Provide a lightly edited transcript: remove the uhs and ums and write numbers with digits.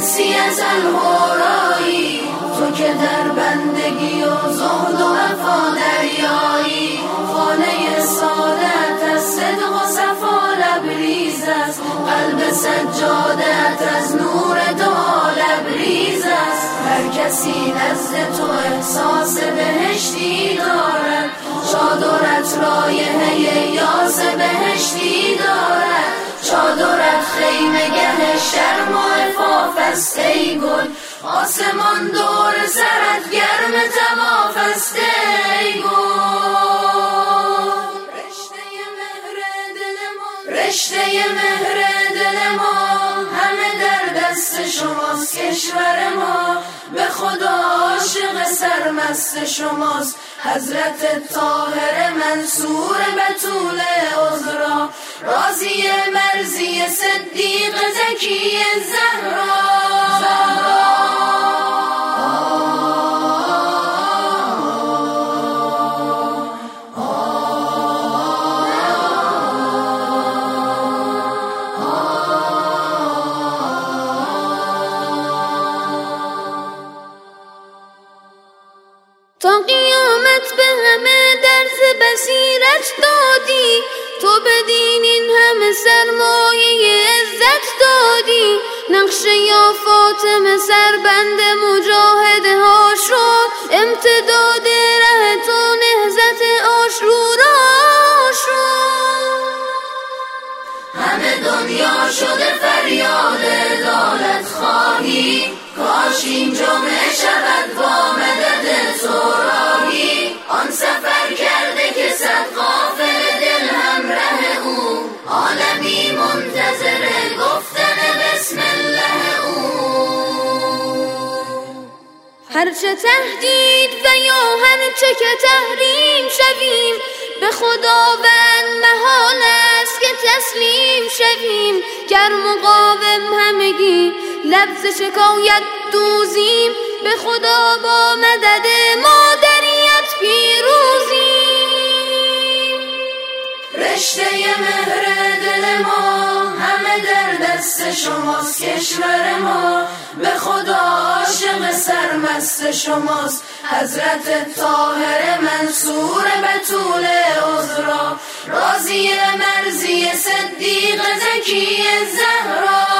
انسی از الهورایی، تو که در بندگی و زهد و وفا دریایی، خانه سعادت از صدق و صفا لبریز است، قلب سجادت از نور دعا لبریز است. هر کسی نزد تو احساس بهشتی دارد، چادرت رایحه یاس بهشتی دارد، چادرت خیمه گه شرم و عفاف است ای گل، آسمان دور سرت گرم طواف است ای گل. رشته مهر دل ما همه در دست شماست، کشور ما به خدا عاشق سرمست شماست، حضرت طاهر منصور بتول عذرا، راضی مرضی صدیق زکی زهرا. تا قیامت به همه درس بصیرت دادی، تو بدین این همه سرمایه عزت دادی، نقش یا فاطمه سربند مجاهده ها شد، امتداد ره تو نهضت آشورا شد. همه دنیا شده فریاد عدالت خواهی، کاش این جمعه شود با مدد تو راهی، آن سفر کرده که صد قافله دل همراه او، عالمی منتظر گفتن بسم الله او. هرچه تهدید و یا هرچه که تحریم شویم، به خداوند محال است که تسلیم شویم، گر مقاوم همگی لفظ شکایت دوزیم، به خدا با مدد مادریت پیروزیم. رشته مهر دل ما همه در دست شماست، کشور ما به خدا عاشق سرمست شماست، حضرت طاهر منصور بتول عذرا، راضی مرضی صدیق زکی زهرا.